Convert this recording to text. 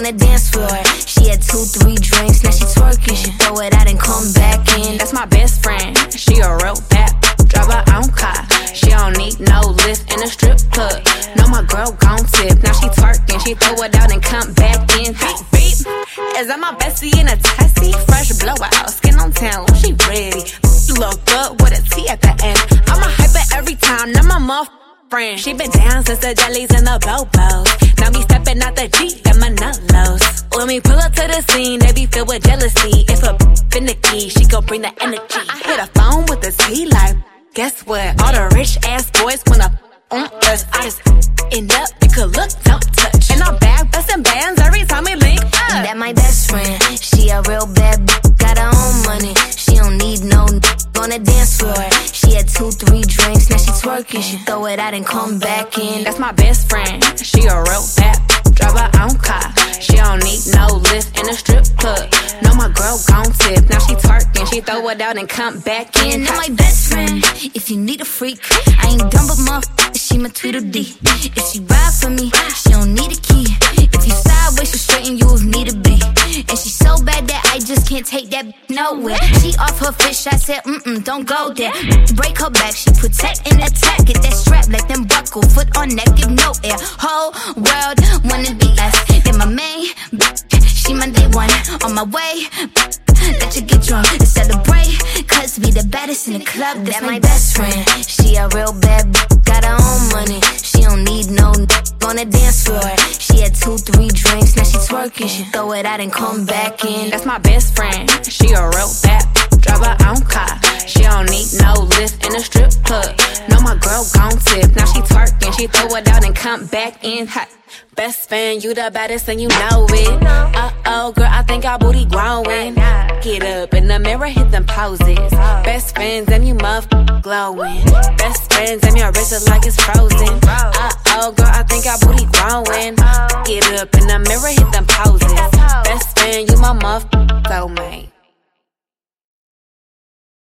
on the dance floor. She had 2-3 drinks, now she twerking. She throw it out and come back in. That's my best friend, she a real bad. Drive her own car, she don't need no lift in a strip club. No, my girl gon' tip, now she twerking. She throw it out and come back in. Beep, beep. Is that my bestie in a tessie? Fresh blowout, skin on town, she ready. Look good with a T at the end. I'm a hyper every time, now my mother friend. She been down since the jellies and the bobos. Now me stepping out the Jeep and my nut-lows. When we pull up to the scene, they be filled with jealousy. If a finicky, she gon' bring the energy. I hit a phone with a T like, guess what? All the rich ass boys wanna on us. I just end up, you could look, don't touch. And I'm back bustin' bands every time we link up. That my best friend, she a real bad got her own money. She don't need no on the dance floor. She had 2-3 drinks, now she twerking. She throw it out and come back in. That's my best friend, she a real bad. Drive her own car, she don't need no lift in a strip club. No, my girl gon' tip, now she twerking. She throw it out and come back in. That my best friend, if you need a freak, I ain't dumb but motherfucker, she my Tweedledee. If she ride for me, she don't need a key. If you sideways, she straighten you if need to be. And she so bad that I just can't take that nowhere. She off her fish, I said, don't go there. Break her back, she protect and attack. Get that strap, let them buckle, foot on neck, give no air. Whole world wanna be us. Then my main, she my day one. On my way, let you get drunk and celebrate. Cause we the baddest in the club, that's my best friend. She a real bad got her own money. She don't need no on the dance floor. She had 2-3 drinks, now she twerking. She throw it out and come back in. That's my best friend, she a real bad. Drive her own car, she don't need no lift in a strip club. No, my girl gon' tip, now she twerking. She throw it out and come back in hot. Best friend, you the baddest and you know it. Uh-oh, girl, I think our booty growing. Get up in the mirror, hit them poses. Best friends and you glowing. Best friends and your wrist is like it's frozen. Uh-oh,